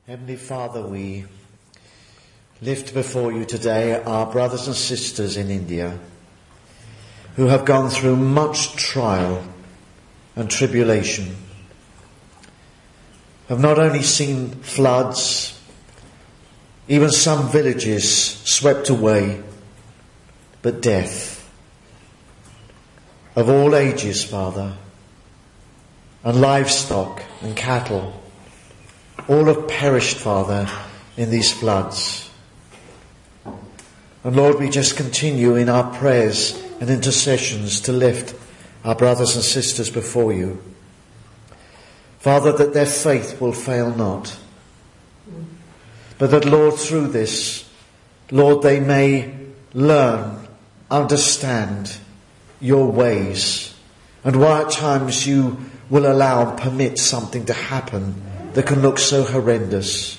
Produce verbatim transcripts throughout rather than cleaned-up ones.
Heavenly Father, we lift before you today our brothers and sisters in India who have gone through much trial and tribulation, have not only seen floods, even some villages swept away, but death of all ages, Father, and livestock and cattle. All have perished, Father, in these floods. And Lord, we just continue in our prayers and intercessions to lift our brothers and sisters before you. Father, that their faith will fail not. But that, Lord, through this, Lord, they may learn, understand your ways, and why at times you will allow and permit something to happen that can look so horrendous.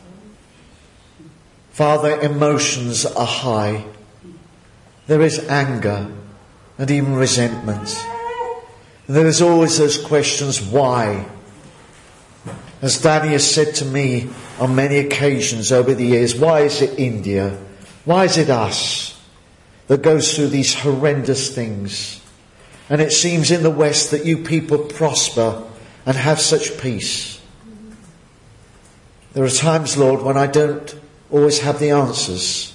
Father, emotions are high. There is anger and even resentment. And there is always those questions, why? As Danny has said to me on many occasions over the years, why is it India? Why is it us that goes through these horrendous things? And it seems in the West that you people prosper and have such peace. There are times, Lord, when I don't always have the answers.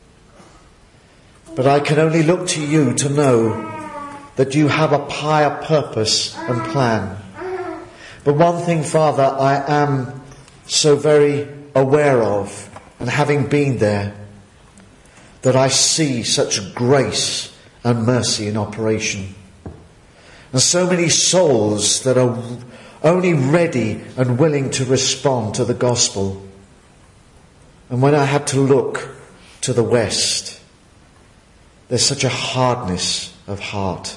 But I can only look to you to know that you have a higher purpose and plan. But one thing, Father, I am so very aware of, and having been there, that I see such grace and mercy in operation. And so many souls that are only ready and willing to respond to the gospel. And when I had to look to the West, there's such a hardness of heart.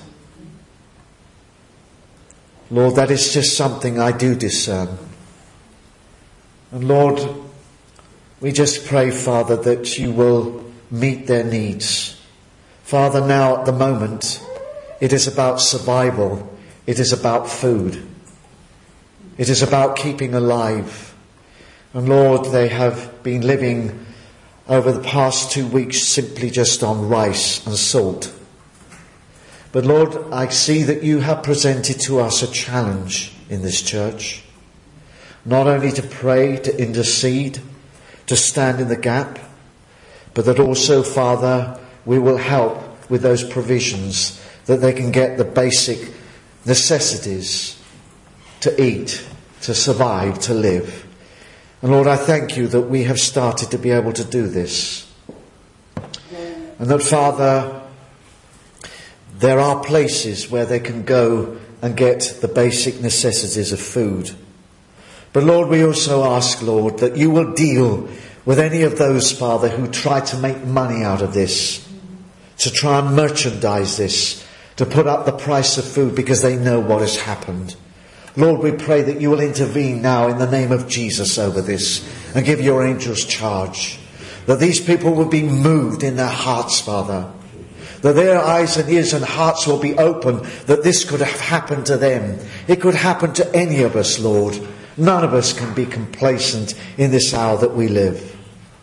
Lord, that is just something I do discern. And Lord, we just pray, Father, that you will meet their needs. Father, now at the moment, it is about survival. It is about food. It is about keeping alive. And Lord, they have been living over the past two weeks simply just on rice and salt. But Lord, I see that you have presented to us a challenge in this church. Not only to pray, to intercede, to stand in the gap, but that also, Father, we will help with those provisions that they can get the basic necessities to eat, to survive, to live. And Lord, I thank you that we have started to be able to do this. And that, Father, there are places where they can go and get the basic necessities of food. But Lord, we also ask, Lord, that you will deal with any of those, Father, who try to make money out of this, to try and merchandise this, to put up the price of food because they know what has happened. Lord, we pray that you will intervene now in the name of Jesus over this and give your angels charge. That these people will be moved in their hearts, Father. That their eyes and ears and hearts will be open, that this could have happened to them. It could happen to any of us, Lord. None of us can be complacent in this hour that we live.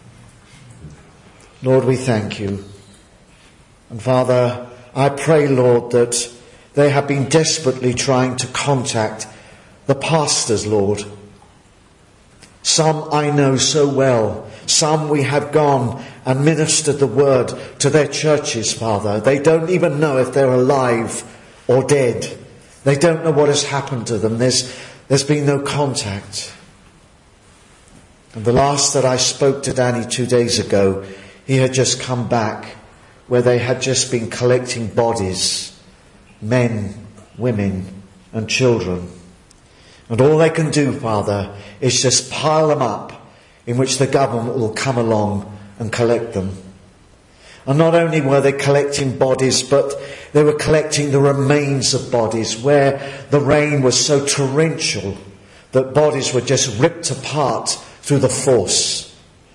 Lord, we thank you. And Father, I pray, Lord, that they have been desperately trying to contact the pastors, Lord. Some I know so well. Some we have gone and ministered the word to their churches, Father. They don't even know if they're alive or dead. They don't know what has happened to them. There's, there's been no contact. And the last that I spoke to Danny two days ago, he had just come back where they had just been collecting bodies, men, women and children. And all they can do, Father, is just pile them up, in which the government will come along and collect them. And not only were they collecting bodies, but they were collecting the remains of bodies where the rain was so torrential that bodies were just ripped apart through the force.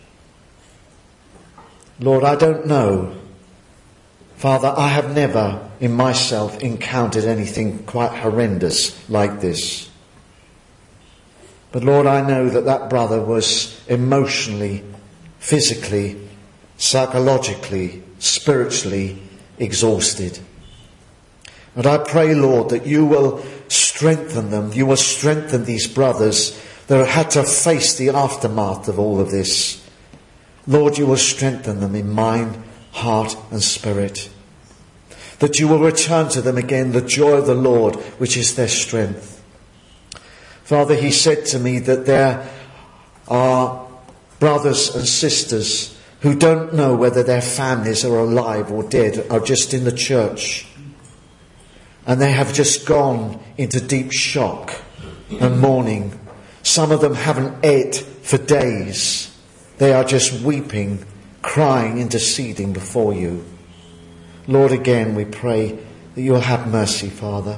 Lord, I don't know. Father, I have never in myself encountered anything quite horrendous like this. But Lord, I know that that brother was emotionally, physically, psychologically, spiritually exhausted. And I pray, Lord, that you will strengthen them. You will strengthen these brothers that have had to face the aftermath of all of this. Lord, you will strengthen them in mind, heart and spirit. That you will return to them again the joy of the Lord, which is their strength. Father, he said to me that there are brothers and sisters who don't know whether their families are alive or dead, are just in the church. And they have just gone into deep shock and mourning. Some of them haven't ate for days. They are just weeping, crying, interceding before you. Lord, again we pray that you'll have mercy, Father.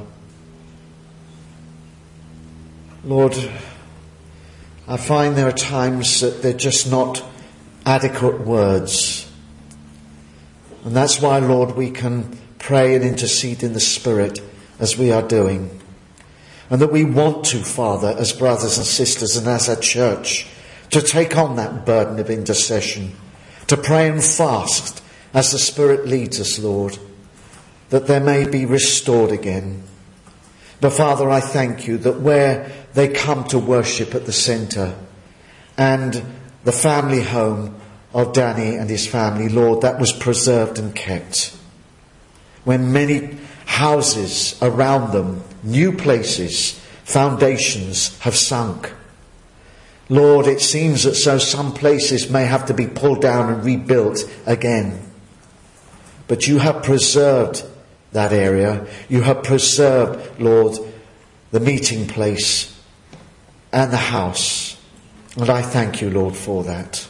Lord, I find there are times that they're just not adequate words. And that's why, Lord, we can pray and intercede in the Spirit as we are doing. And that we want to, Father, as brothers and sisters and as a church, to take on that burden of intercession, to pray and fast as the Spirit leads us, Lord, that they may be restored again. But Father, I thank you that where they come to worship at the centre and the family home of Danny and his family, Lord, that was preserved and kept. When many houses around them, new places, foundations have sunk. Lord, it seems that so some places may have to be pulled down and rebuilt again. But you have preserved that area. You have preserved, Lord, the meeting place and the house. And I thank you, Lord, for that.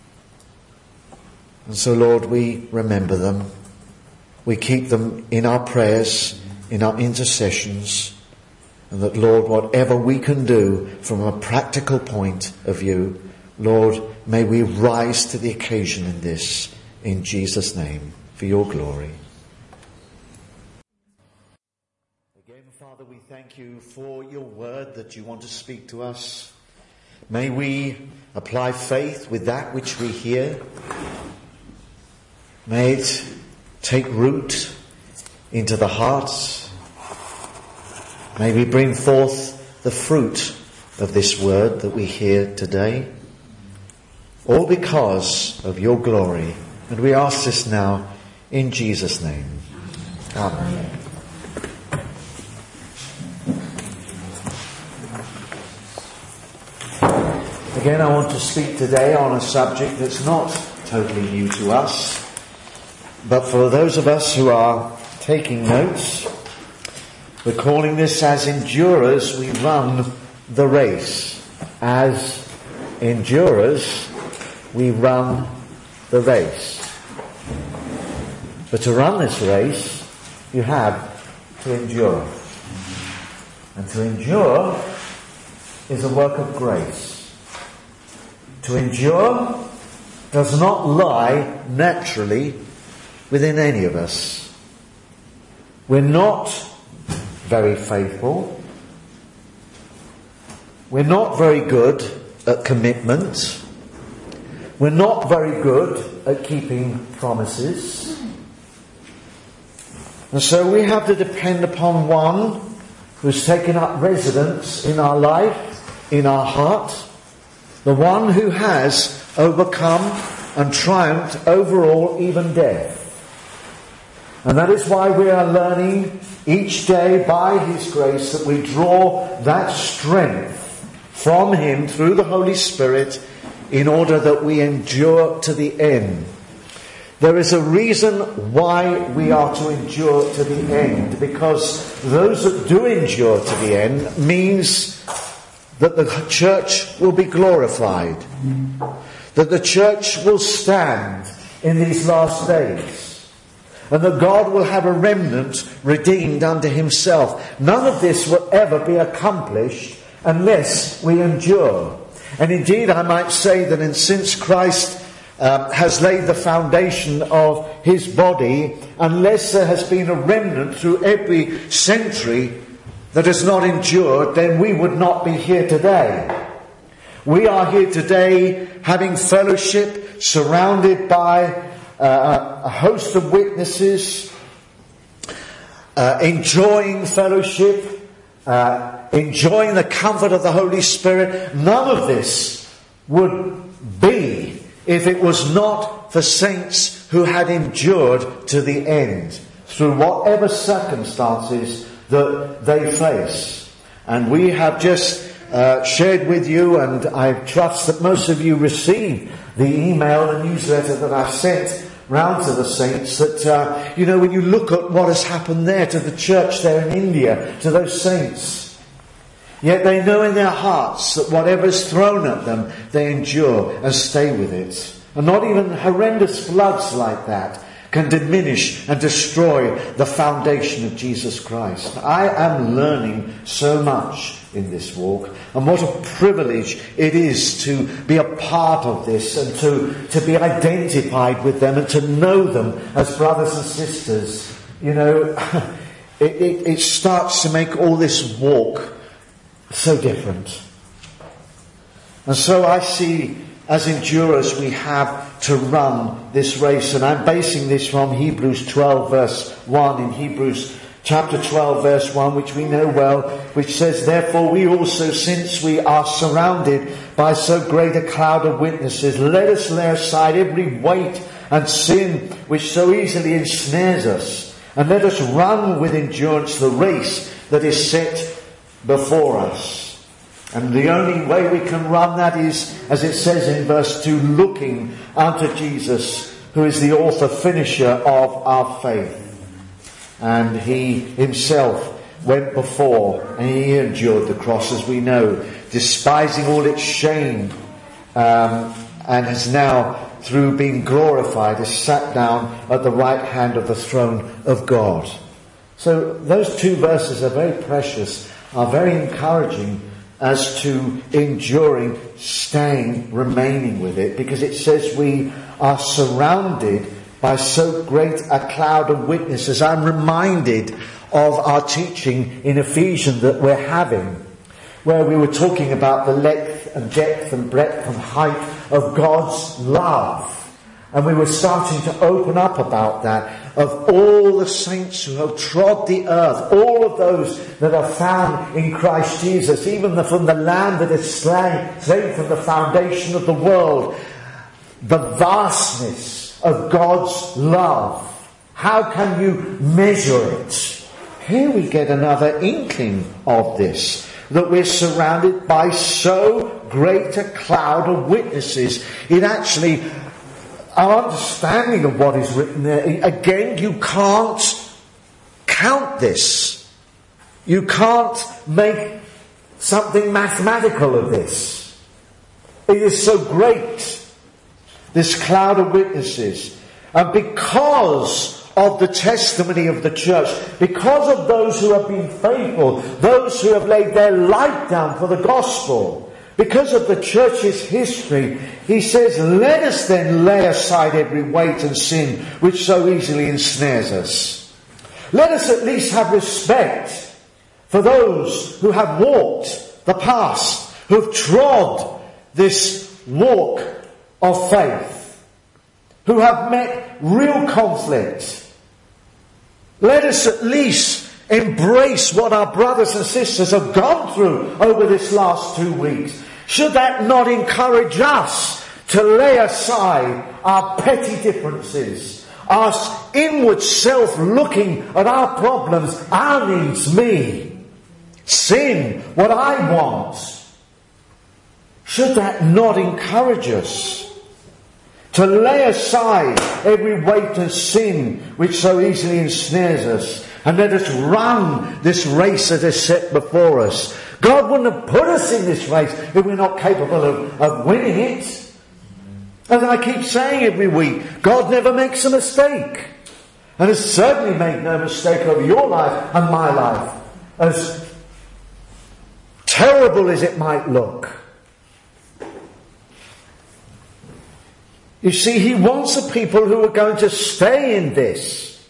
And so, Lord, we remember them. We keep them in our prayers, in our intercessions. And that, Lord, whatever we can do from a practical point of view, Lord, may we rise to the occasion in this, in Jesus' name, for your glory. Again, Father, we thank you for your word that you want to speak to us. May we apply faith with that which we hear. May it take root into the hearts. May we bring forth the fruit of this word that we hear today, all because of your glory. And we ask this now in Jesus' name. Amen. Again, I want to speak today on a subject that's not totally new to us, but for those of us who are taking notes, we're calling this, as endurers, we run the race. As endurers, we run the race. But to run this race, you have to endure. And to endure is a work of grace. To endure does not lie naturally within any of us. We're not very faithful. We're not very good at commitment. We're not very good at keeping promises. And so we have to depend upon one who's taken up residence in our life, in our heart, the one who has overcome and triumphed over all, even death. And that is why we are learning each day by his grace that we draw that strength from him through the Holy Spirit in order that we endure to the end. There is a reason why we are to endure to the end, because those that do endure to the end means that the church will be glorified, that the church will stand in these last days, and that God will have a remnant redeemed unto himself. None of this will ever be accomplished unless we endure. And indeed, I might say that in, since Christ um, has laid the foundation of his body, unless there has been a remnant through every century that has not endured, then we would not be here today. We are here today having fellowship, surrounded by uh, a host of witnesses, uh, enjoying fellowship, uh, enjoying the comfort of the Holy Spirit. None of this would be if it was not for saints who had endured to the end through whatever circumstances that they face. And we have just uh, shared with you, and I trust that most of you received the email and newsletter that I've sent round to the saints, that, uh, you know, when you look at what has happened there to the church there in India, to those saints, yet they know in their hearts that whatever's thrown at them, they endure and stay with it. And not even horrendous floods like that can diminish and destroy the foundation of Jesus Christ. I am learning so much in this walk, and what a privilege it is to be a part of this, and to, to be identified with them, and to know them as brothers and sisters. You know, it, it, it starts to make all this walk so different. And so I see, as endurers, we have to run this race. And I'm basing this from Hebrews twelve verse one, in Hebrews chapter twelve verse one, which we know well, which says, "Therefore we also, since we are surrounded by so great a cloud of witnesses, let us lay aside every weight and sin which so easily ensnares us, and let us run with endurance the race that is set before us." And the only way we can run that is, as it says in verse two, looking unto Jesus, who is the author finisher of our faith. And he himself went before, and he endured the cross, as we know, despising all its shame, um, and has now, through being glorified, is sat down at the right hand of the throne of God. So those two verses are very precious, are very encouraging as to enduring, staying, remaining with it, because it says we are surrounded by so great a cloud of witnesses. I'm reminded of our teaching in Ephesians that we're having, where we were talking about the length and depth and breadth and height of God's love. And we were starting to open up about that, of all the saints who have trod the earth, all of those that are found in Christ Jesus, even the, from the Lamb that is slain, slain from the foundation of the world. The vastness of God's love. How can you measure it? Here we get another inkling of this, that we're surrounded by so great a cloud of witnesses. It actually, our understanding of what is written there, again, you can't count this. You can't make something mathematical of this. It is so great, this cloud of witnesses. And because of the testimony of the church, because of those who have been faithful, those who have laid their life down for the gospel, because of the church's history, he says, let us then lay aside every weight and sin which so easily ensnares us. Let us at least have respect for those who have walked the path, who have trod this walk of faith, who have met real conflict. Let us at least embrace what our brothers and sisters have gone through over this last two weeks. Should that not encourage us to lay aside our petty differences, our inward self looking at our problems, our needs, me, sin, what I want? Should that not encourage us to lay aside every weight and sin which so easily ensnares us, and let us run this race that is set before us? God wouldn't have put us in this race if we're not capable of, of winning it. As I keep saying every week, God never makes a mistake, and has certainly made no mistake over your life and my life, as terrible as it might look. You see, he wants a people who are going to stay in this.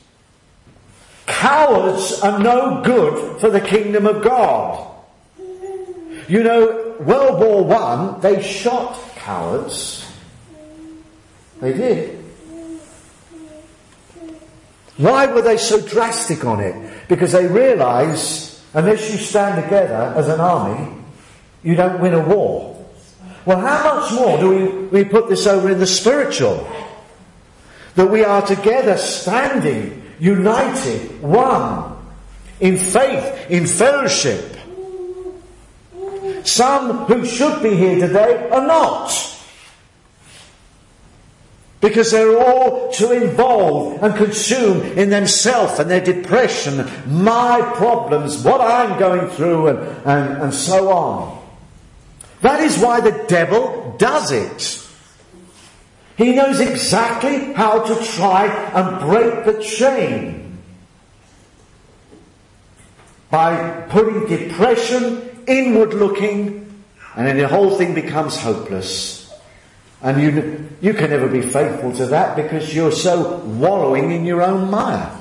Cowards are no good for the kingdom of God. You know, World War One, they shot cowards. They did. Why were they so drastic on it? Because they realised, unless you stand together as an army, you don't win a war. Well, how much more do we, we put this over in the spiritual? That we are together, standing, united, one, in faith, in fellowship. Some who should be here today are not. Because they're all too involved and consumed in themselves and their depression, my problems, what I'm going through, and, and, and so on. That is why the devil does it. He knows exactly how to try and break the chain. By putting depression, inward looking, and then the whole thing becomes hopeless. And you, you can never be faithful to that because you're so wallowing in your own mire.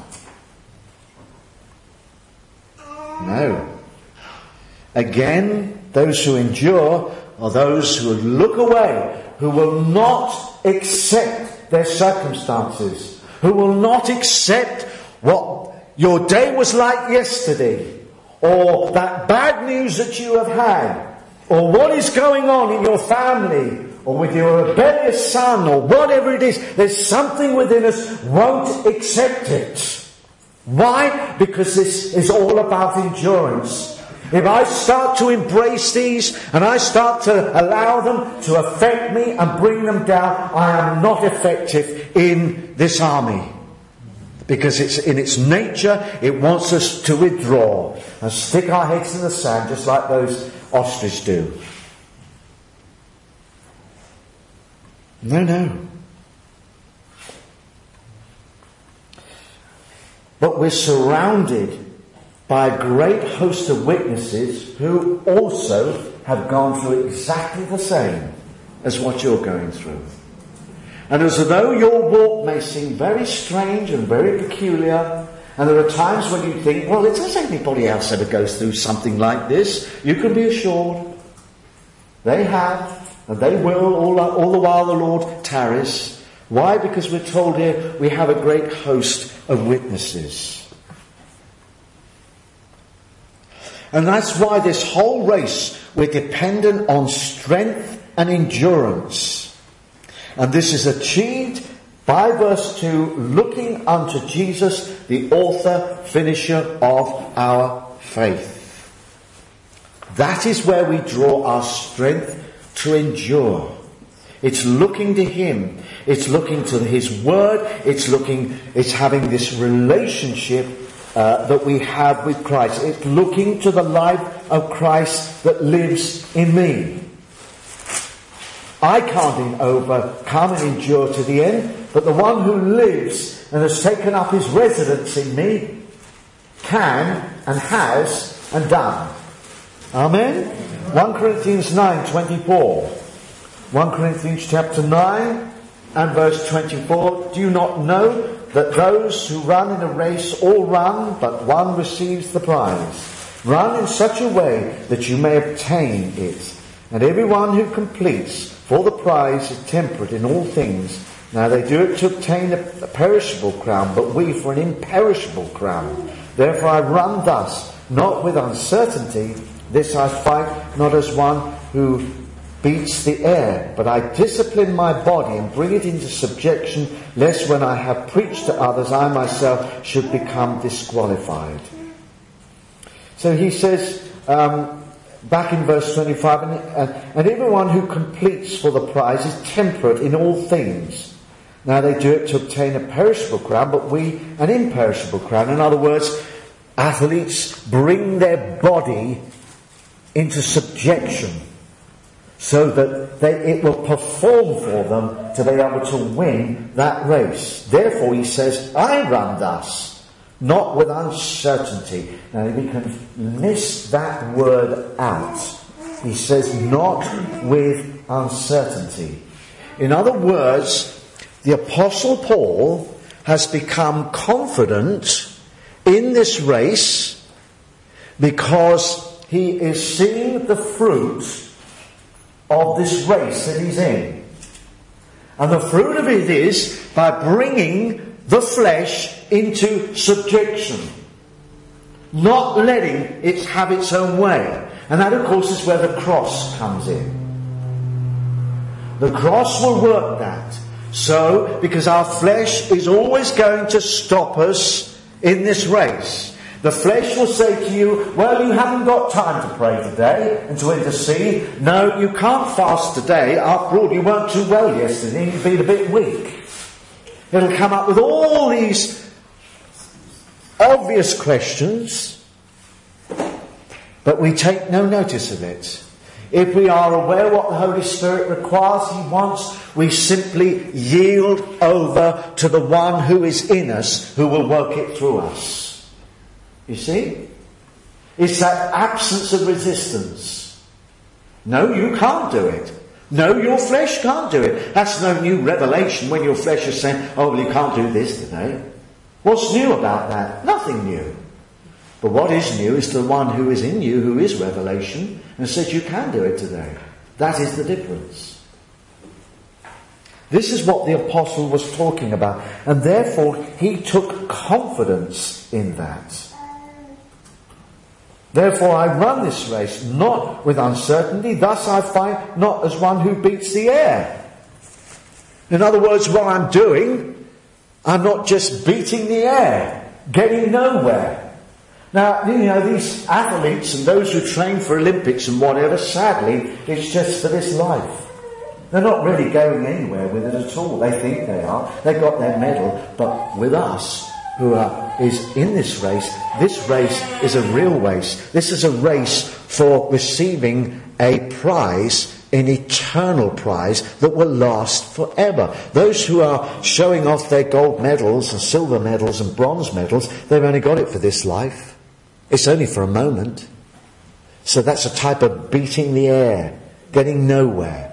No. Again, those who endure are those who look away, who will not accept their circumstances, who will not accept what your day was like yesterday, or that bad news that you have had, or what is going on in your family, or with your rebellious son, or whatever it is. There's something within us won't accept it. Why? Because this is all about endurance. If I start to embrace these and I start to allow them to affect me and bring them down, I am not effective in this army. Because it's in its nature, it wants us to withdraw and stick our heads in the sand just like those ostriches do. No, no. But we're surrounded by a great host of witnesses who also have gone through exactly the same as what you're going through. And as though your walk may seem very strange and very peculiar, and there are times when you think, well, does anybody else ever goes through something like this? You can be assured they have, and they will, all, all the while the Lord tarries. Why? Because we're told here we have a great host of witnesses. And that's why this whole race, we're dependent on strength and endurance. And this is achieved by verse two, looking unto Jesus, the author, finisher of our faith. That is where we draw our strength to endure. It's looking to Him. It's looking to His Word. It's looking, it's having this relationship uh, that we have with Christ. It's looking to the life of Christ that lives in me. I can't overcome and endure to the end, but the one who lives and has taken up his residence in me can and has and done. Amen? First Corinthians nine twenty-four. First Corinthians chapter nine and verse twenty-four. Do you not know that those who run in a race all run, but one receives the prize? Run in such a way that you may obtain it. And everyone who completes for the prize is temperate in all things. Now they do it to obtain a, a perishable crown, but we for an imperishable crown. Therefore I run thus, not with uncertainty. This I fight, not as one who beats the air, but I discipline my body and bring it into subjection, lest when I have preached to others, I myself should become disqualified. So he says, um, back in verse twenty-five, and, uh, and everyone who completes for the prize is temperate in all things. Now they do it to obtain a perishable crown, but we an imperishable crown. In other words, athletes bring their body into subjection so that they, it will perform for them to be able to win that race. Therefore, he says, I run thus, not with uncertainty. Now, we can miss that word out. He says, not with uncertainty. In other words, the Apostle Paul has become confident in this race because he is seeing the fruit of this race that he's in. And the fruit of it is by bringing the flesh into subjection, not letting it have its own way. And that, of course, is where the cross comes in. The cross will work that. So, because our flesh is always going to stop us in this race. The flesh will say to you, well, you haven't got time to pray today and to intercede. No, you can't fast today. After all, you weren't too well yesterday. You've been a bit weak. It'll come up with all these obvious questions, but we take no notice of it. If we are aware what the Holy Spirit requires, He wants, we simply yield over to the one who is in us, who will work it through us. You see? It's that absence of resistance. No, you can't do it. No, your flesh can't do it. That's no new revelation when your flesh is saying, oh, well, you can't do this today. What's new about that? Nothing new. But what is new is the one who is in you, who is revelation, and says you can do it today. That is the difference. This is what the apostle was talking about. And therefore, he took confidence in that. Therefore, I run this race, not with uncertainty. Thus I fight not as one who beats the air. In other words, what I'm doing, I'm not just beating the air, getting nowhere. Now, you know, these athletes and those who train for Olympics and whatever, sadly, it's just for this life. They're not really going anywhere with it at all. They think they are. They got their medal. But with us, who are is in this race, this race is a real race. This is a race for receiving a prize, an eternal prize that will last forever. Those who are showing off their gold medals and silver medals and bronze medals, they've only got it for this life. It's only for a moment. So that's a type of beating the air, getting nowhere.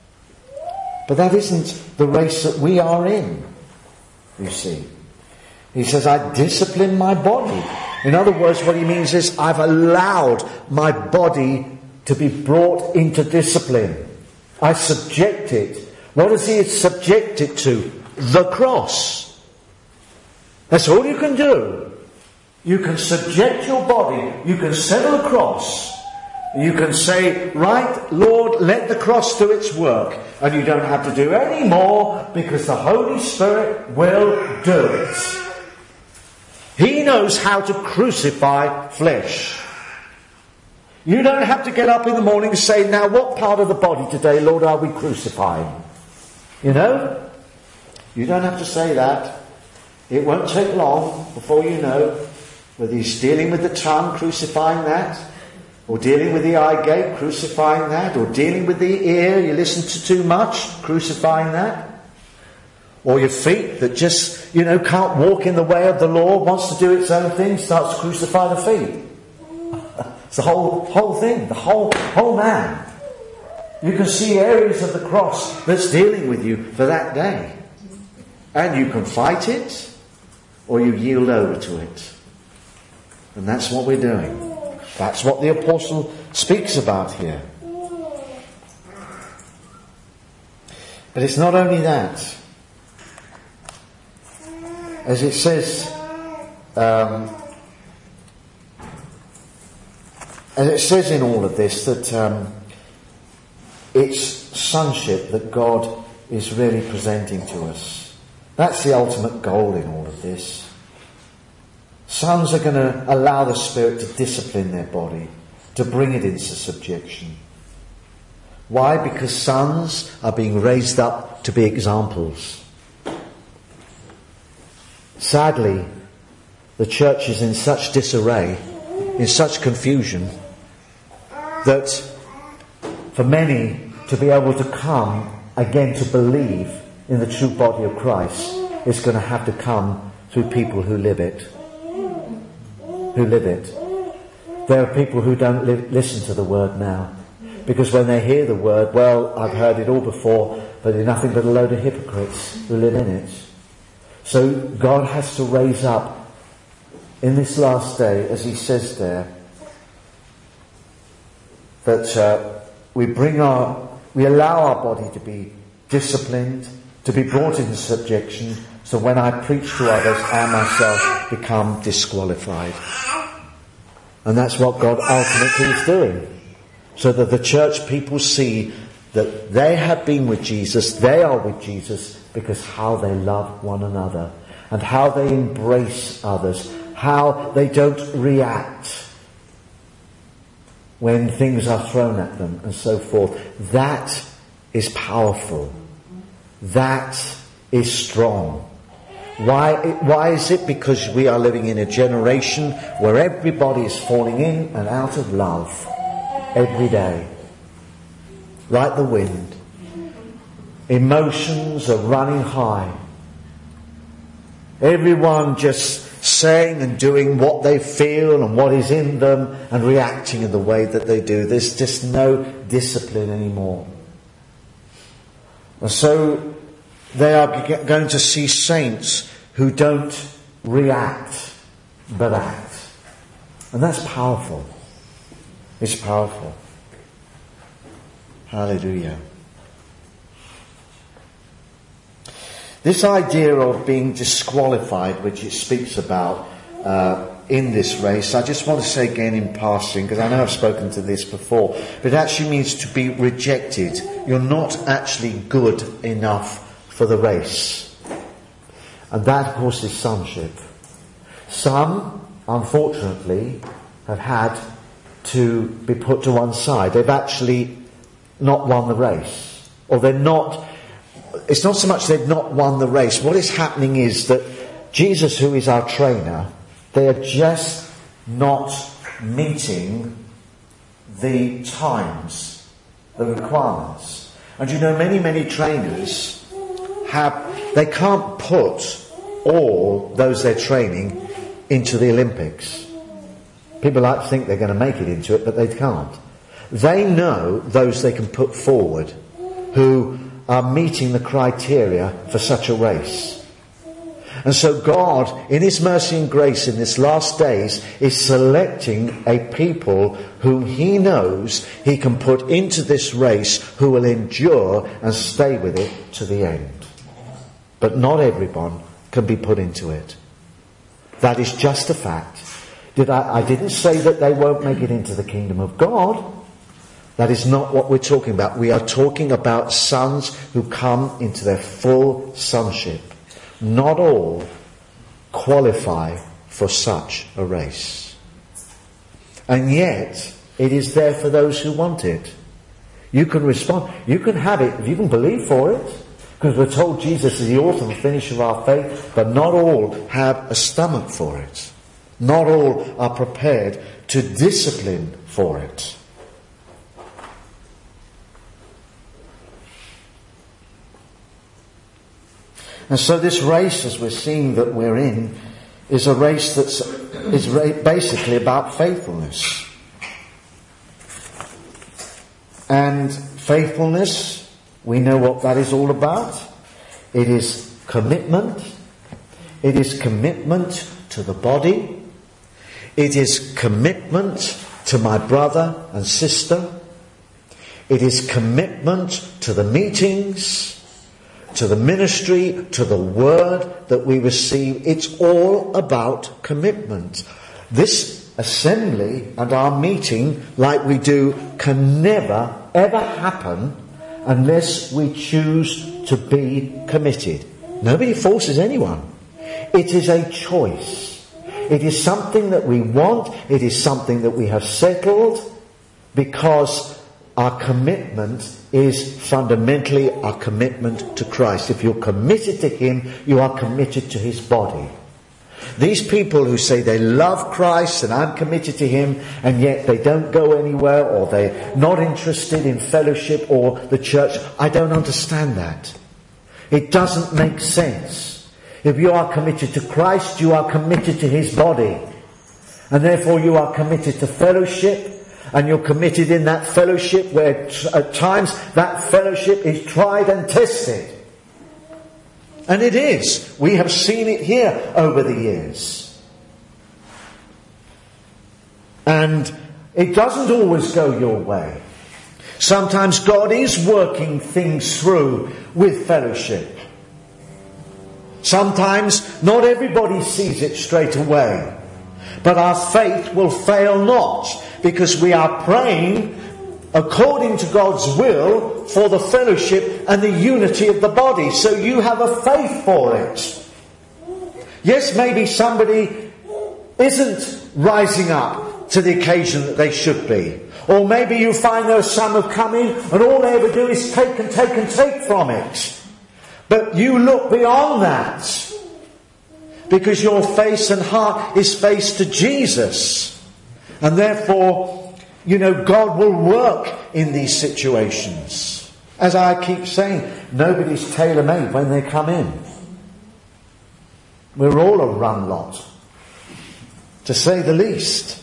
But that isn't the race that we are in, you see. He says, I discipline my body. In other words, what he means is, I've allowed my body to be brought into discipline. I subject it. What does he subject it to? The cross. That's all you can do. You can subject your body. You can settle the cross. You can say, right, Lord, let the cross do its work. And you don't have to do any more because the Holy Spirit will do it. He knows how to crucify flesh. You don't have to get up in the morning and say, now what part of the body today, Lord, are we crucifying? You know? You don't have to say that. It won't take long before you know whether he's dealing with the tongue, crucifying that, or dealing with the eye gate, crucifying that, or dealing with the ear, you listen to too much, crucifying that. Or your feet that just, you know, can't walk in the way of the Lord, wants to do its own thing, starts to crucify the feet. It's the whole whole thing, the whole whole man. You can see areas of the cross that's dealing with you for that day. And you can fight it, or you yield over to it. And that's what we're doing. That's what the apostle speaks about here. But it's not only that. As it says, um, as it says in all of this, that um, it's sonship that God is really presenting to us. That's the ultimate goal in all of this. Sons are going to allow the Spirit to discipline their body, to bring it into subjection. Why? Because sons are being raised up to be examples. Sadly, the church is in such disarray, in such confusion, that for many to be able to come again to believe in the true body of Christ is going to have to come through people who live it. Who live it. There are people who don't li- listen to the word now. Because when they hear the word, well, I've heard it all before, but they're nothing but a load of hypocrites who live in it. So God has to raise up in this last day, as he says there, that uh, we bring our We allow our body to be disciplined, to be brought into subjection, so when I preach to others, I myself become disqualified. And that's what God ultimately is doing. So that the church people see that they have been with Jesus, they are with Jesus, because how they love one another, and how they embrace others, how they don't react when things are thrown at them, and so forth. That is powerful. That is strong. Why, why is it? Because we are living in a generation where everybody is falling in and out of love every day. Like the wind. Emotions are running high. Everyone just saying and doing what they feel and what is in them and reacting in the way that they do. There's just no discipline anymore. And so they are g- going to see saints who don't react but act. And that's powerful. It's powerful. Hallelujah. This idea of being disqualified, which it speaks about uh, in this race, I just want to say again in passing, because I know I've spoken to this before, but it actually means to be rejected. You're not actually good enough for the race. And that, of course, is sonship. Some, unfortunately, have had to be put to one side. They've actually not won the race. Or they're not... It's not so much they've not won the race. What is happening is that Jesus, who is our trainer, they are just not meeting the times, the requirements. And you know, many, many trainers have, they can't put all those they're training into the Olympics. People like to think they're going to make it into it, but they can't. They know those they can put forward who are meeting the criteria for such a race. And so God, in His mercy and grace in this last days, is selecting a people whom He knows He can put into this race, who will endure and stay with it to the end. But not everyone can be put into it. That is just a fact. Did I, I didn't say that they won't make it into the kingdom of God. That is not what we're talking about. We are talking about sons who come into their full sonship. Not all qualify for such a race. And yet, it is there for those who want it. You can respond. You can have it. You can believe for it. Because we're told Jesus is the author and finisher of our faith. But not all have a stomach for it. Not all are prepared to discipline for it. And so this race, as we're seeing that we're in, is a race that's is basically about faithfulness. And faithfulness, we know what that is all about. It is commitment. It is commitment to the body. It is commitment to my brother and sister. It is commitment to the meetings, to the ministry, to the word that we receive. It's all about commitment. This assembly and our meeting, like we do, can never, ever happen unless we choose to be committed. Nobody forces anyone. It is a choice. It is something that we want. It is something that we have settled because our commitment is fundamentally our commitment to Christ. If you're committed to Him, you are committed to His body. These people who say they love Christ and I'm committed to Him, and yet they don't go anywhere, or they're not interested in fellowship or the church, I don't understand that. It doesn't make sense. If you are committed to Christ, you are committed to His body. And therefore you are committed to fellowship. And you're committed in that fellowship where t- at times that fellowship is tried and tested. And it is. We have seen it here over the years. And it doesn't always go your way. Sometimes God is working things through with fellowship. Sometimes not everybody sees it straight away. But our faith will fail not, because we are praying according to God's will for the fellowship and the unity of the body. So you have a faith for it. Yes, maybe somebody isn't rising up to the occasion that they should be. Or maybe you find there are some who've come in and all they ever do is take and take and take from it. But you look beyond that, because your face and heart is faced to Jesus. And therefore, you know, God will work in these situations. As I keep saying, nobody's tailor-made when they come in. We're all a run lot, to say the least.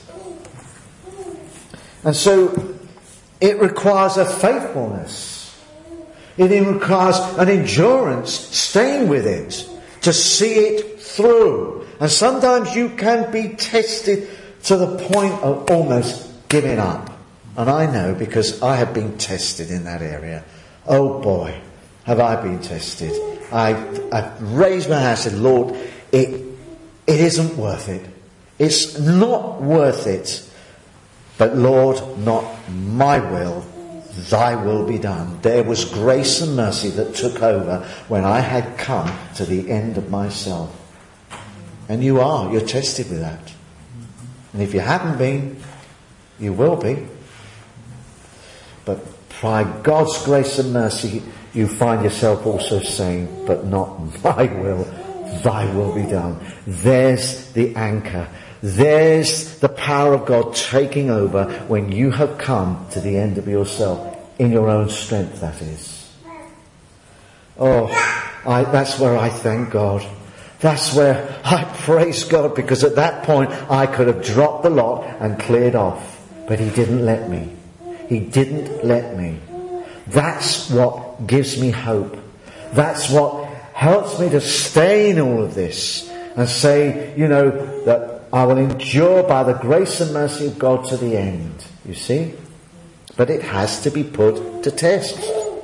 And so it requires a faithfulness. It requires an endurance, staying with it, to see it through. And sometimes you can be tested to the point of almost giving up. And I know, because I have been tested in that area. Oh boy, have I been tested. I've, I've raised my hand and said, Lord, it, it isn't worth it. It's not worth it. But Lord, not my will, thy will be done. There was grace and mercy that took over when I had come to the end of myself. And you are, you're tested with that. And if you haven't been, you will be. But by God's grace and mercy, you find yourself also saying, but not my will, thy will be done. There's the anchor. There's the power of God taking over when you have come to the end of yourself, in your own strength, that is. Oh, I, that's where I thank God. That's where I praise God, because at that point I could have dropped the lot and cleared off. But he didn't let me. He didn't let me. That's what gives me hope. That's what helps me to stay in all of this and say, you know, that I will endure by the grace and mercy of God to the end. You see? But it has to be put to test.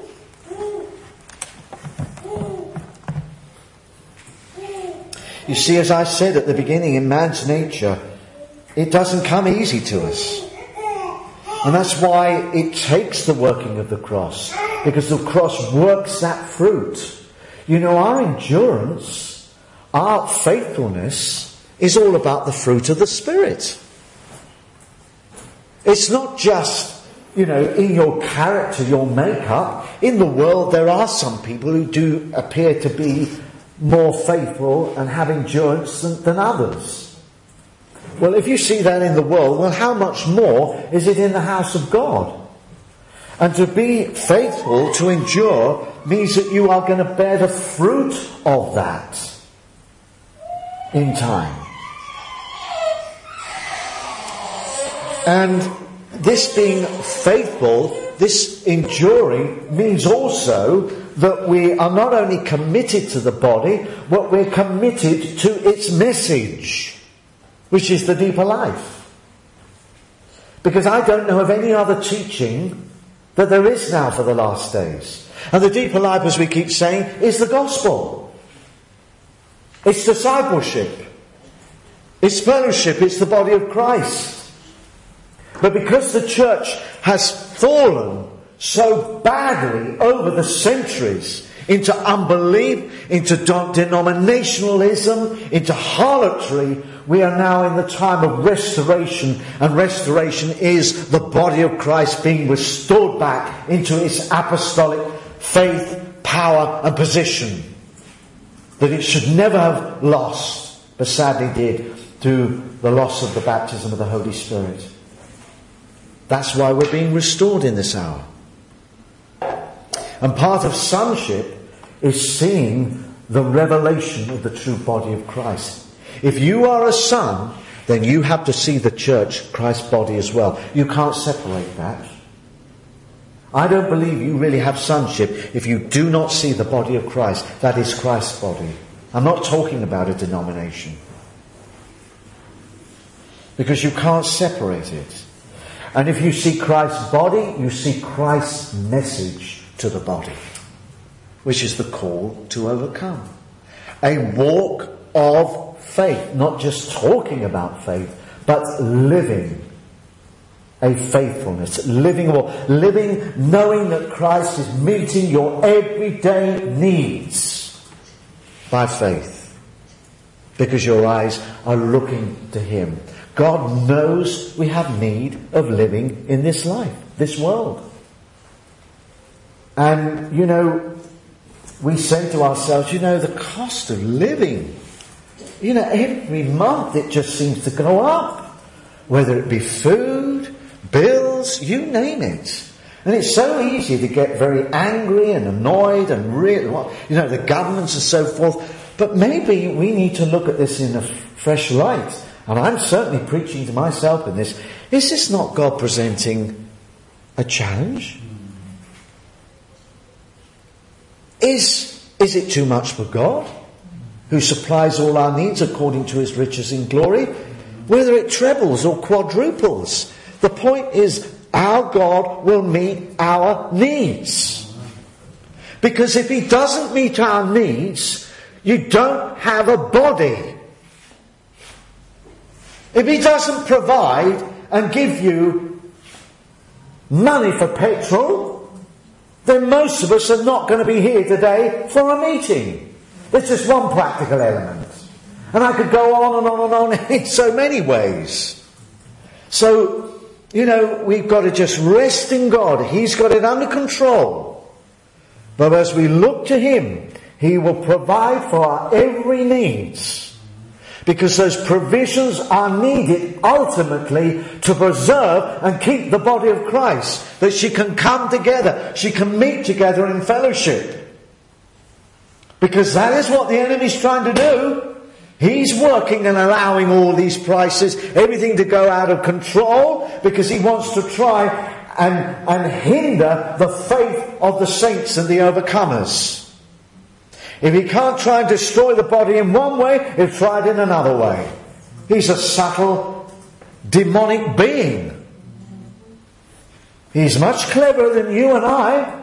You see, as I said at the beginning, in man's nature, it doesn't come easy to us. And that's why it takes the working of the cross. Because the cross works that fruit. You know, our endurance, our faithfulness, is all about the fruit of the Spirit. It's not just, you know, in your character, your makeup. In the world, there are some people who do appear to be more faithful and have endurance than, than others. Well, if you see that in the world, well, how much more is it in the house of God? And to be faithful, to endure, means that you are going to bear the fruit of that in time. And this being faithful, this enduring, means also that we are not only committed to the body, but we're committed to its message, which is the deeper life. Because I don't know of any other teaching that there is now for the last days. And the deeper life, as we keep saying, is the gospel. It's discipleship. It's fellowship. It's the body of Christ. But because the church has fallen so badly over the centuries into unbelief, into denominationalism, into harlotry, we are now in the time of restoration. And restoration is the body of Christ being restored back into its apostolic faith, power and position that it should never have lost, but sadly did through the loss of the baptism of the Holy Spirit. That's why we're being restored in this hour. And part of sonship is seeing the revelation of the true body of Christ. If you are a son, then you have to see the church, Christ's body as well. You can't separate that. I don't believe you really have sonship if you do not see the body of Christ. That is Christ's body. I'm not talking about a denomination. Because you can't separate it. And if you see Christ's body, you see Christ's message to the body, which is the call to overcome. A walk of faith, not just talking about faith, but living a faithfulness, living or living knowing that Christ is meeting your everyday needs by faith, because your eyes are looking to Him. God knows we have need of living in this life, this world. And, you know, we say to ourselves, you know, the cost of living, you know, every month it just seems to go up, whether it be food, bills, you name it. And it's so easy to get very angry and annoyed and really, you know, the governments and so forth. But maybe we need to look at this in a fresh light. And I'm certainly preaching to myself in this. Is this not God presenting a challenge? Is, is it too much for God, who supplies all our needs according to His riches in glory? Whether it trebles or quadruples, the point is our God will meet our needs. Because if He doesn't meet our needs, you don't have a body. If He doesn't provide and give you money for petrol, then most of us are not going to be here today for a meeting. There's just one practical element. And I could go on and on and on in so many ways. So, you know, we've got to just rest in God. He's got it under control. But as we look to Him, He will provide for our every needs. Because those provisions are needed ultimately to preserve and keep the body of Christ. That she can come together. She can meet together in fellowship. Because that is what the enemy's trying to do. He's working and allowing all these prices, everything to go out of control, because he wants to try and, and hinder the faith of the saints and the overcomers. If he can't try and destroy the body in one way, he'll try it in another way. He's a subtle, demonic being. He's much cleverer than you and I.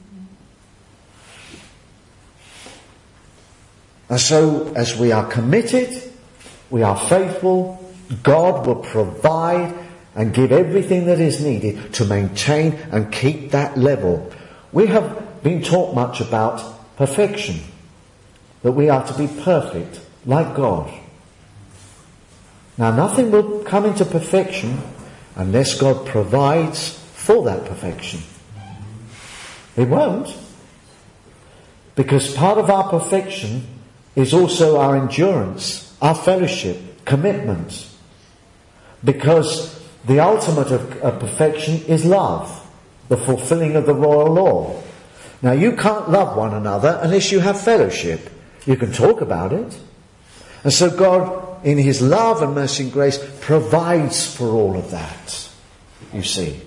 And so, as we are committed, we are faithful, God will provide and give everything that is needed to maintain and keep that level. We have been taught much about perfection, that we are to be perfect, like God. Now, nothing will come into perfection unless God provides for that perfection. It won't. Because part of our perfection is also our endurance, our fellowship, commitment. Because the ultimate of, of perfection is love, the fulfilling of the royal law. Now, you can't love one another unless you have fellowship. You can talk about it. And so God, in His love and mercy and grace, provides for all of that, you see.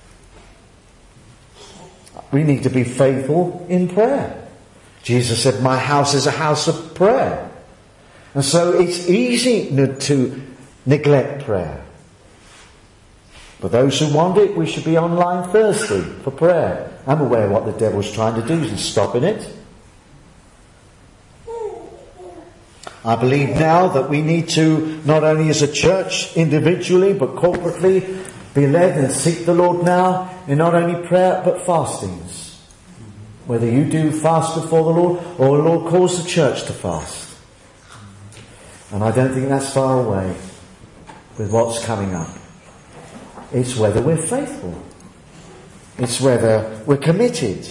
We need to be faithful in prayer. Jesus said, my house is a house of prayer. And so it's easy to neglect prayer. For those who want it, we should be online Thursday for prayer. I'm aware of what the devil's trying to do. He's stopping it. I believe now that we need to, not only as a church individually, but corporately, be led and seek the Lord now in not only prayer, but fastings. Whether you do fast before the Lord, or the Lord calls the church to fast. And I don't think that's far away with what's coming up. It's whether we're faithful. It's whether we're committed.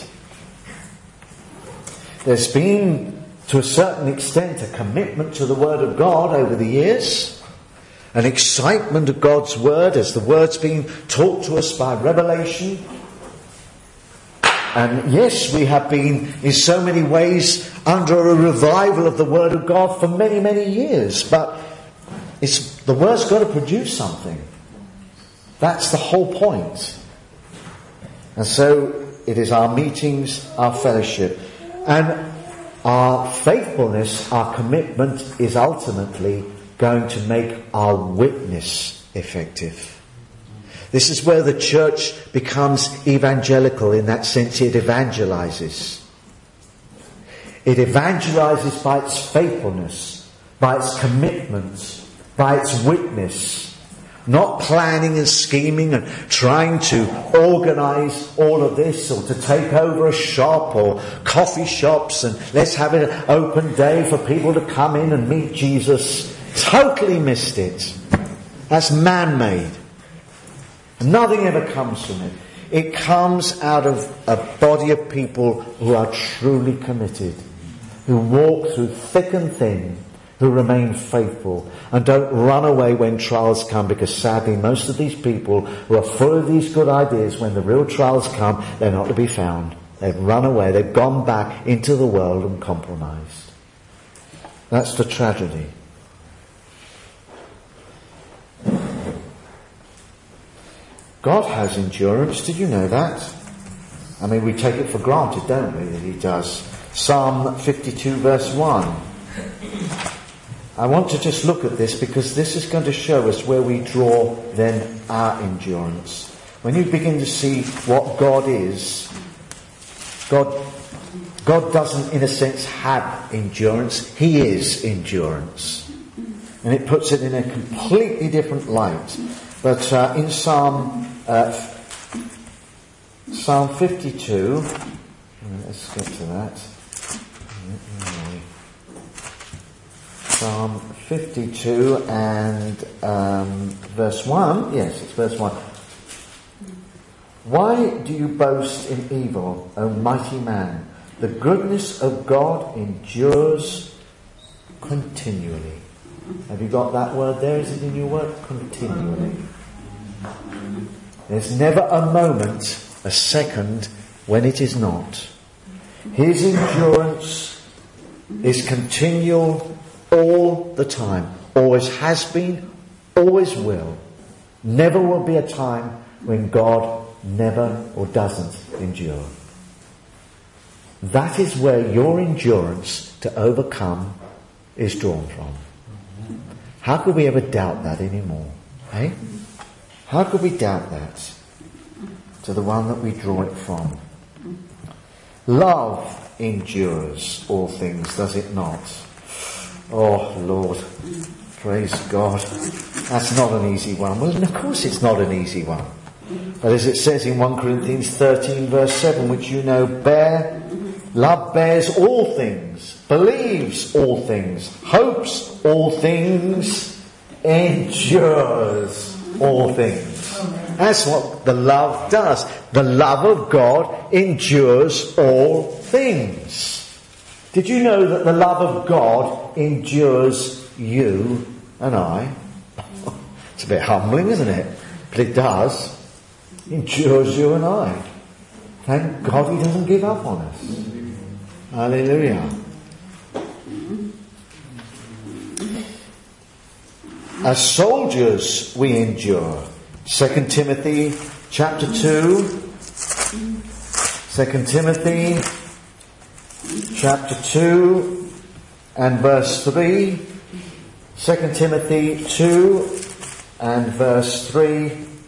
There's been, to a certain extent, a commitment to the Word of God over the years. An excitement of God's Word as the Word's being taught to us by revelation. And yes, we have been in so many ways under a revival of the Word of God for many, many years. But it's the Word's got to produce something. That's the whole point. And so it is our meetings, our fellowship. And our faithfulness, our commitment is ultimately going to make our witness effective. This is where the church becomes evangelical. In that sense, it evangelizes. It evangelizes by its faithfulness, by its commitment, by its witness. Not planning and scheming and trying to organise all of this, or to take over a shop or coffee shops and let's have an open day for people to come in and meet Jesus. Totally missed it. That's man-made. Nothing ever comes from it. It comes out of a body of people who are truly committed, who walk through thick and thin, who remain faithful and don't run away when trials come, because sadly most of these people who are full of these good ideas, when the real trials come, they're not to be found. They've run away. They've gone back into the world and compromised. That's the tragedy. God has endurance. Did you know that? I mean, we take it for granted, don't we, that he does. Psalm fifty-two verse one. I want to just look at this because this is going to show us where we draw then our endurance. When you begin to see what God is, God, God doesn't in a sense have endurance. He is endurance. And it puts it in a completely different light. But uh, in Psalm uh, Psalm fifty-two, let's get to that. Psalm fifty-two and um, verse one. Yes, it's verse one. Why do you boast in evil, O mighty man? The goodness of God endures continually. Have you got that word there? Is it in your word? Continually. There's never a moment, a second, when it is not. His endurance is continual all the time. Always has been, always will. Never will be a time when God never or doesn't endure. That is where your endurance to overcome is drawn from. How could we ever doubt that anymore? Eh? How could we doubt that? To the one that we draw it from. Love endures all things, does it not? Oh, Lord, praise God. That's not an easy one. Well, of course it's not an easy one. But as it says in First Corinthians thirteen verse seven, which you know, bear, love bears all things, believes all things, hopes all things, endures all things. That's what the love does. The love of God endures all things. Did you know that the love of God endures you and I? It's a bit humbling, isn't it? But it does. It endures you and I. Thank God he doesn't give up on us. Hallelujah. As soldiers we endure. Second Timothy chapter two. Second Timothy chapter two and verse three. Second Timothy two and verse three,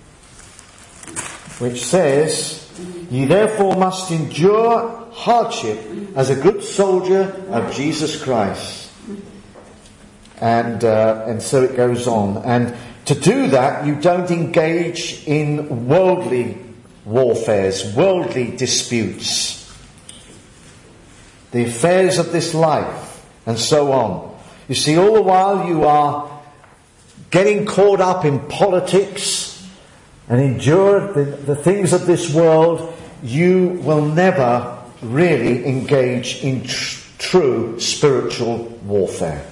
which says, ye therefore must endure hardship as a good soldier of Jesus Christ. And uh, and so it goes on. And to do that, you don't engage in worldly warfares, worldly disputes, the affairs of this life, and so on. You see, all the while you are getting caught up in politics and endure the, the things of this world, you will never really engage in tr- true spiritual warfare.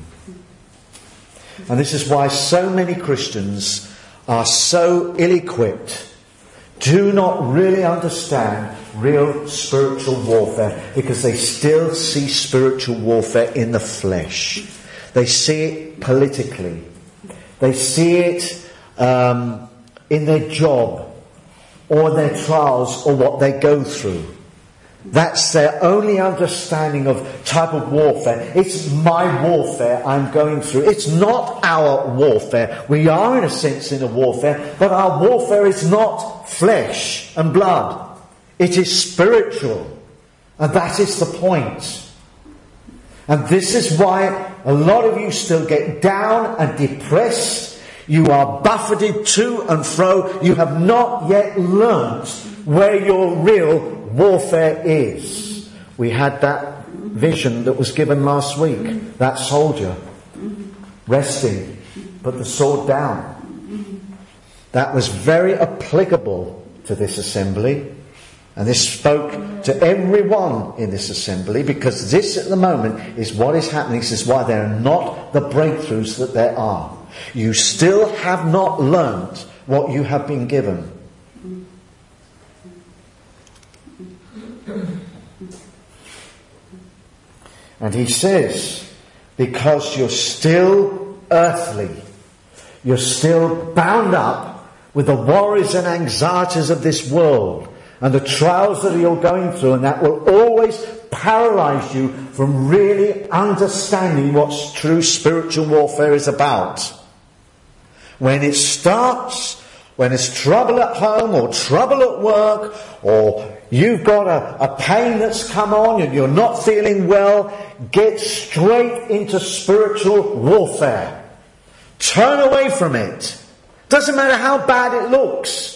And this is why so many Christians are so ill-equipped, do not really understand real spiritual warfare, because they still see spiritual warfare in the flesh. They see it politically. They see it um, in their job or their trials or what they go through. That's their only understanding of type of warfare. It's my warfare I'm going through. It's not our warfare. We are in a sense in a warfare, but our warfare is not flesh and blood. It is spiritual. And that is the point. And this is why a lot of you still get down and depressed. You are buffeted to and fro. You have not yet learnt where your real warfare is. We had that vision that was given last week. That soldier resting, put the sword down. That was very applicable to this assembly. And this spoke to everyone in this assembly, because this at the moment is what is happening. This is why there are not the breakthroughs that there are. You still have not learnt what you have been given. And he says, because you're still earthly, you're still bound up with the worries and anxieties of this world and the trials that you're going through, and that will always paralyze you from really understanding what true spiritual warfare is about. When it starts, when it's trouble at home or trouble at work, or you've got a, a pain that's come on and you're not feeling well, get straight into spiritual warfare. Turn away from it. Doesn't matter how bad it looks.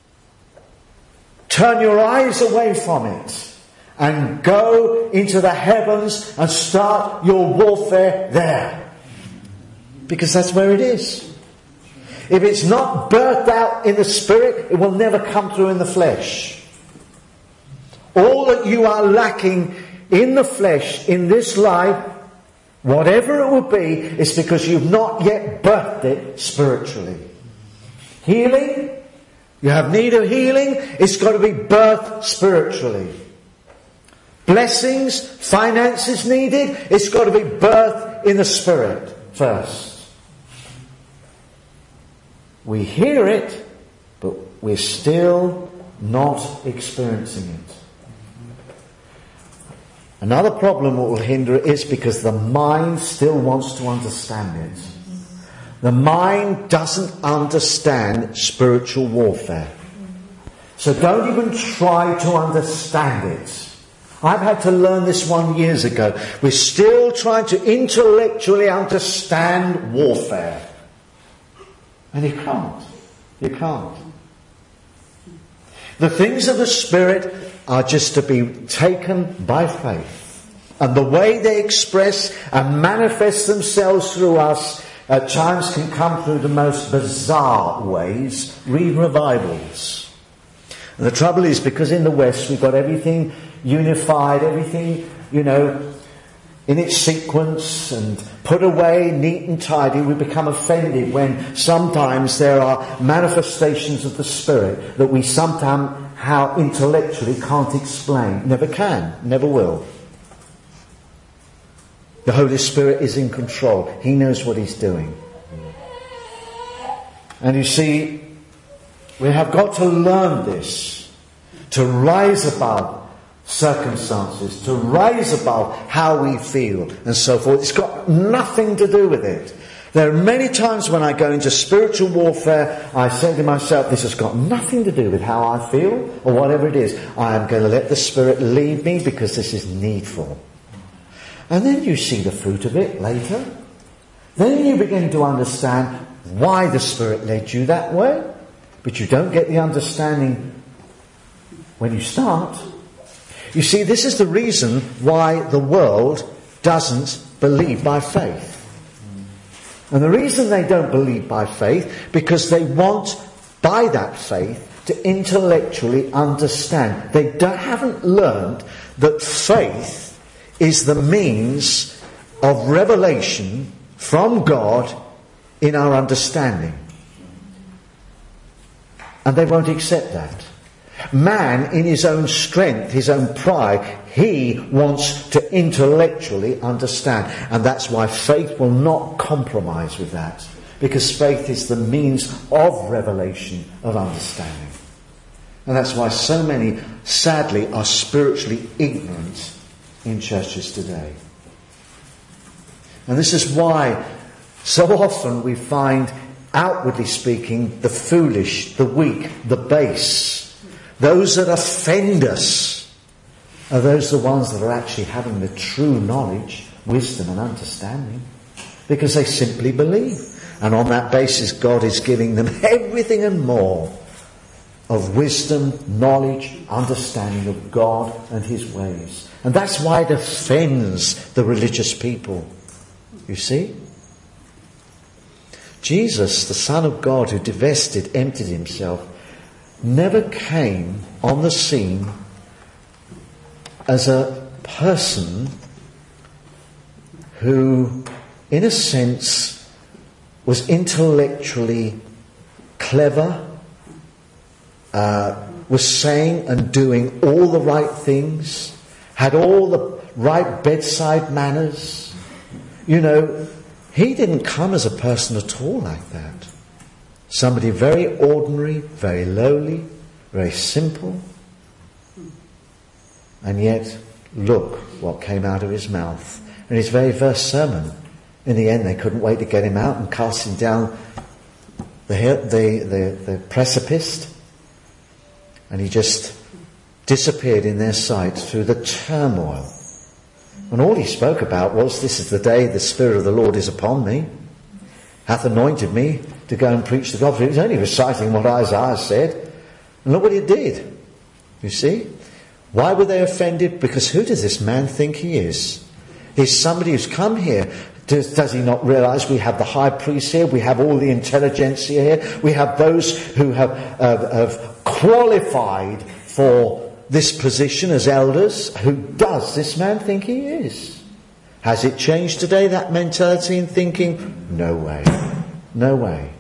Turn your eyes away from it and go into the heavens and start your warfare there. Because that's where it is. If it's not birthed out in the spirit, it will never come through in the flesh. All that you are lacking in the flesh, in this life, whatever it will be, is because you've not yet birthed it spiritually. Healing, you have need of healing, it's got to be birthed spiritually. Blessings, finances needed, it's got to be birthed in the spirit first. We hear it, but we're still not experiencing it. Another problem that will hinder it is because the mind still wants to understand it. The mind doesn't understand spiritual warfare. So don't even try to understand it. I've had to learn this one years ago. We're still trying to intellectually understand warfare. And you can't. You can't. The things of the Spirit are just to be taken by faith. And the way they express and manifest themselves through us at times can come through the most bizarre ways. Read revivals. And the trouble is, because in the West we've got everything unified, everything, you know, in its sequence and put away neat and tidy, we become offended when sometimes there are manifestations of the Spirit that we somehow intellectually can't explain. Never can, never will. The Holy Spirit is in control. He knows what He's doing. And you see, we have got to learn this, to rise above circumstances, to rise above how we feel and so forth. It's got nothing to do with it. There are many times when I go into spiritual warfare, I say to myself, this has got nothing to do with how I feel or whatever it is. I am going to let the Spirit lead me because this is needful. And then you see the fruit of it later. Then you begin to understand why the Spirit led you that way. But you don't get the understanding when you start. You see, this is the reason why the world doesn't believe by faith. And the reason they don't believe by faith, because they want, by that faith, to intellectually understand. They don't, haven't learned that faith is the means of revelation from God in our understanding. And they won't accept that. Man, in his own strength, his own pride, he wants to intellectually understand. And that's why faith will not compromise with that. Because faith is the means of revelation, of understanding. And that's why so many sadly, are spiritually ignorant in churches today. And this is why so often we find, outwardly speaking, the foolish, the weak, the base, those that offend us, are those the ones that are actually having the true knowledge, wisdom and understanding, because they simply believe. And on that basis, God is giving them everything and more of wisdom, knowledge, understanding of God and his ways. And that's why it offends the religious people. You see? Jesus, the Son of God, who divested, emptied himself, never came on the scene as a person who, in a sense, was intellectually clever, uh, was saying and doing all the right things, had all the right bedside manners. You know, he didn't come as a person at all like that. Somebody very ordinary, very lowly, very simple. And yet, look what came out of his mouth. In his very first sermon, in the end they couldn't wait to get him out and cast him down the, the, the, the precipice. And he just disappeared in their sight through the turmoil. And all he spoke about was, this is the day the Spirit of the Lord is upon me, hath anointed me to go and preach the gospel. He was only reciting what Isaiah said. And look what he did. You see? Why were they offended? Because who does this man think he is? He's somebody who's come here. Does, does he not realise we have the high priest here? We have all the intelligentsia here. We have those who have, uh, have qualified for this position as elders. Who does this man think he is? Has it changed today, that mentality and thinking? No way. No way.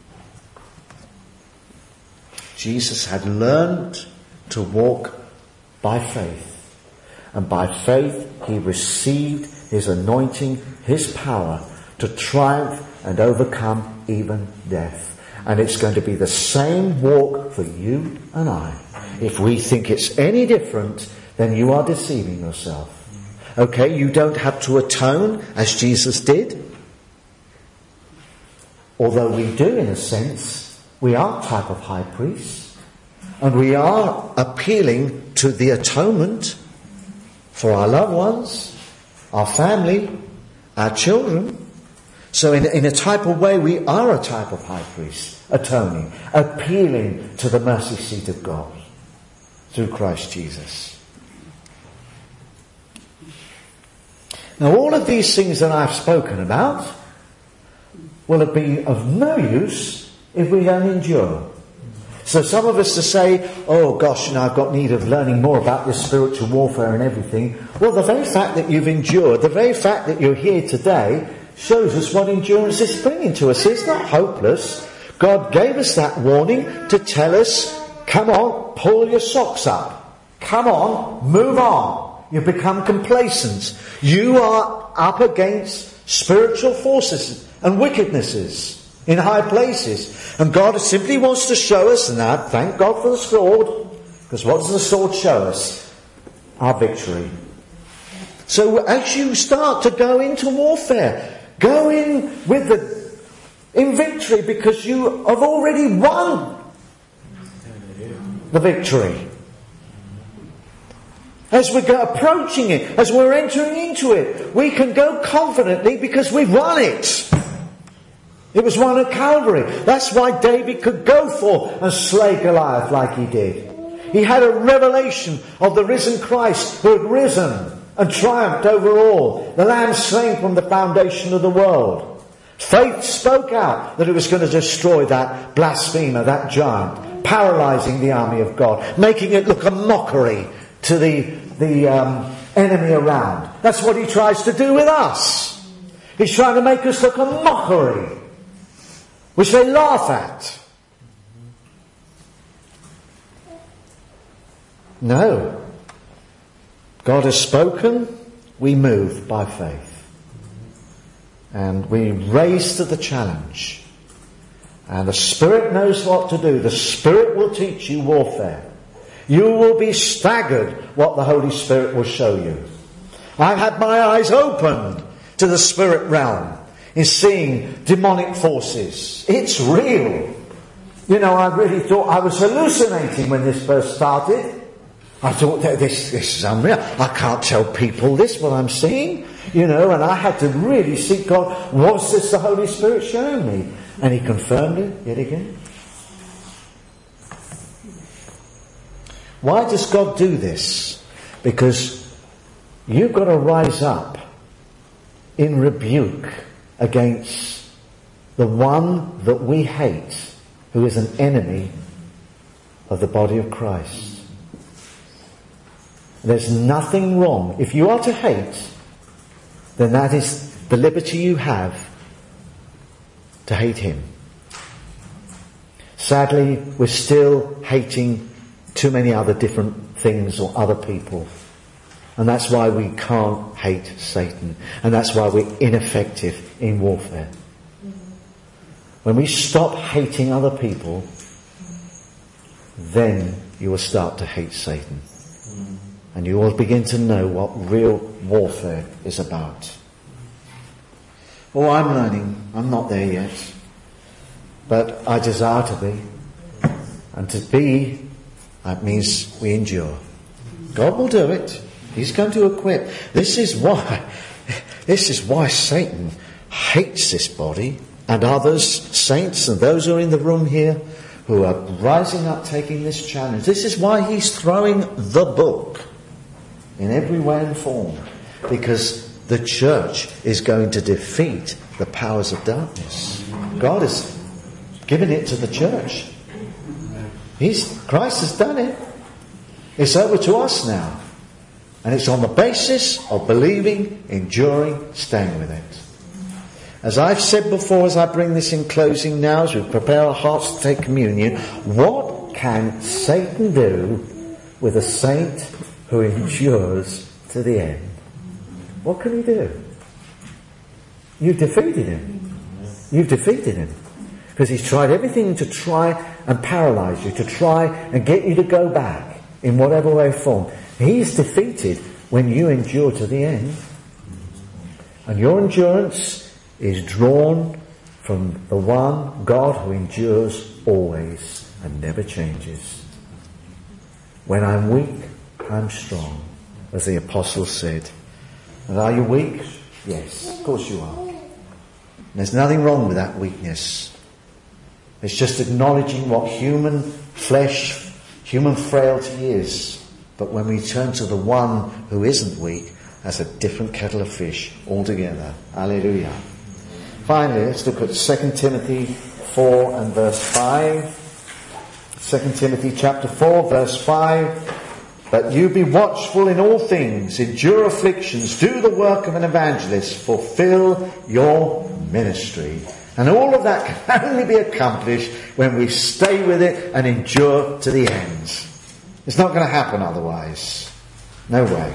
Jesus had learned to walk by faith. And by faith he received his anointing, his power to triumph and overcome even death. And it's going to be the same walk for you and I. If we think it's any different, then you are deceiving yourself. Okay, you don't have to atone as Jesus did. Although we do, in a sense, we are a type of high priest. And we are appealing to the atonement for our loved ones, our family, our children. So in, in a type of way, we are a type of high priest, atoning, appealing to the mercy seat of God through Christ Jesus. Now, all of these things that I've spoken about will be of no use if we don't endure. So some of us to say, oh gosh, you know, I've got need of learning more about this spiritual warfare and everything. Well, the very fact that you've endured, the very fact that you're here today, shows us what endurance is bringing to us. It's not hopeless. God gave us that warning to tell us, come on, pull your socks up. Come on, move on. You become complacent. You are up against spiritual forces and wickednesses in high places. And God simply wants to show us, and now thank God for the sword, because what does the sword show us? Our victory. So as you start to go into warfare, go in with the in victory, because you have already won the victory. As we go approaching it, as we're entering into it, we can go confidently because we've won it. It was won at Calvary. That's why David could go forth and slay Goliath like he did. He had a revelation of the risen Christ who had risen and triumphed over all. The Lamb slain from the foundation of the world. Faith spoke out that it was going to destroy that blasphemer, that giant, paralysing the army of God, making it look a mockery to the, the um, enemy around. That's what he tries to do with us. He's trying to make us look a mockery, which they laugh at. No. God has spoken, we move by faith. And we raise to the challenge. And the Spirit knows what to do. The Spirit will teach you warfare. You will be staggered what the Holy Spirit will show you. I've had my eyes opened to the spirit realm in seeing demonic forces. It's real. You know, I really thought I was hallucinating when this first started. I thought, this, this is unreal. I can't tell people this, what I'm seeing. You know, and I had to really seek God. Was this the Holy Spirit showing me? And he confirmed it yet again. Why does God do this? Because you've got to rise up in rebuke against the one that we hate, who is an enemy of the body of Christ. There's nothing wrong. If you are to hate, then that is the liberty you have to hate him. Sadly, we're still hating too many other different things or other people. And that's why we can't hate Satan. And that's why we're ineffective in warfare. When we stop hating other people, then you will start to hate Satan. And you will begin to know what real warfare is about. Oh, I'm learning. I'm not there yet. But I desire to be. And to be, that means we endure. God will do it. He's going to equip. This is why, this is why Satan hates this body, and others, saints and those who are in the room here, who are rising up taking this challenge. This is why he's throwing the book in every way and form, because the church is going to defeat the powers of darkness. God has given it to the church. He's, Christ has done it. It's over to us now. And it's on the basis of believing, enduring, staying with it. As I've said before, as I bring this in closing now, as we prepare our hearts to take communion, what can Satan do with a saint who endures to the end? What can he do? You've defeated him. You've defeated him. Because he's tried everything to try and paralyse you, to try and get you to go back in whatever way or form. He's defeated when you endure to the end. And your endurance is drawn from the one God who endures always and never changes. When I'm weak, I'm strong, as the apostle said. And are you weak? Yes, of course you are. There's nothing wrong with that weakness. It's just acknowledging what human flesh, human frailty is. But when we turn to the one who isn't weak, that's a different kettle of fish altogether. Hallelujah. Finally, let's look at Second Timothy four and verse five. Second Timothy chapter four, verse five. But you be watchful in all things, endure afflictions, do the work of an evangelist, fulfill your ministry. And all of that can only be accomplished when we stay with it and endure to the end. It's not going to happen otherwise. No way.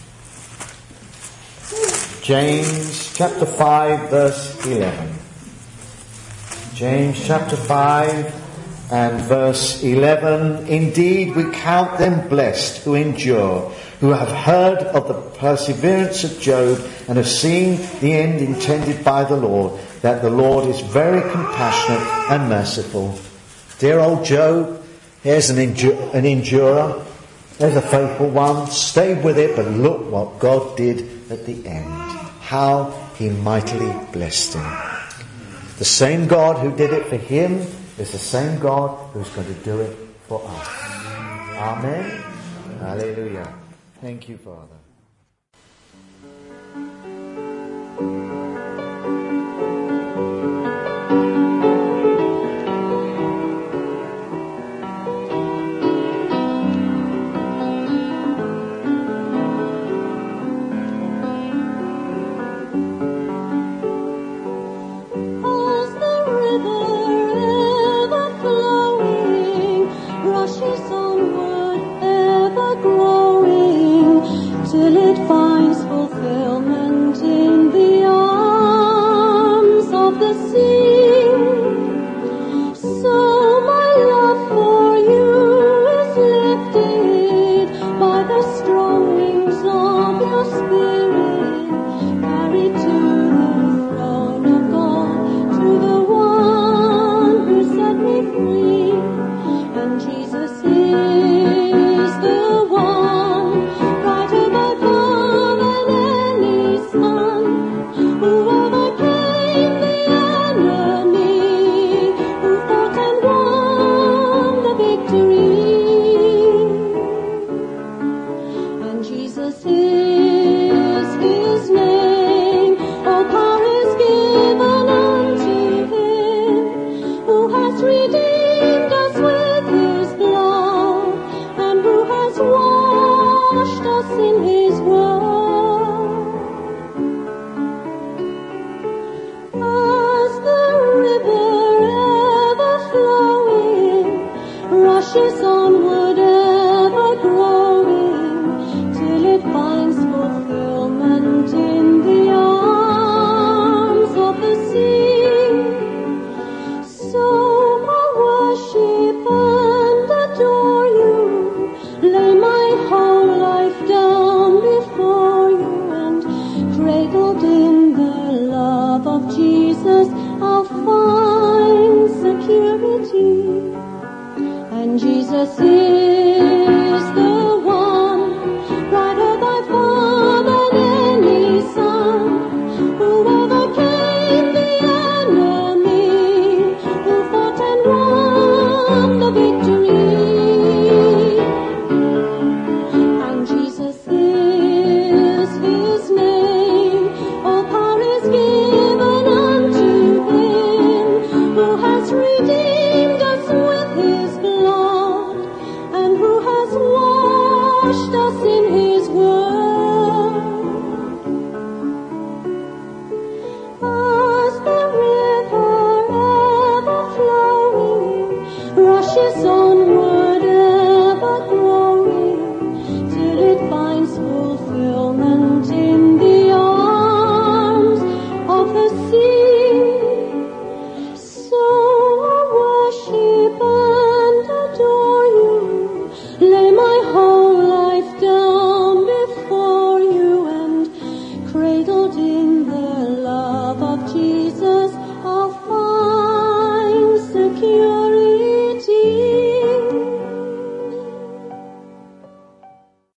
James chapter five, verse eleven. James chapter five and verse eleven. Indeed, we count them blessed who endure, who have heard of the perseverance of Job and have seen the end intended by the Lord, that the Lord is very compassionate and merciful. Dear old Job, here's an, endu- an endurer. There's a faithful one. Stay with it, but look what God did at the end. How he mightily blessed him. The same God who did it for him is the same God who's going to do it for us. Amen. Hallelujah. Thank you, Father. Till it finds fulfillment in the arms of the sea. So my love for you is lifting Spirit, carried to the throne of God, to the one who set me free. And Jesus is the one, brighter by far than any sun, who overcame the enemy, who fought and won the victory. And Jesus is his name, all power is given unto him, who has redeemed us with his blood, and who has washed us in his word. As the river ever flowing rushes onward ever growing, till it finds fulfillment in the arms of the sea. So I'll worship and adore you, lay my whole life down before you, and cradled in the love of Jesus, I'll find security. And Jesus is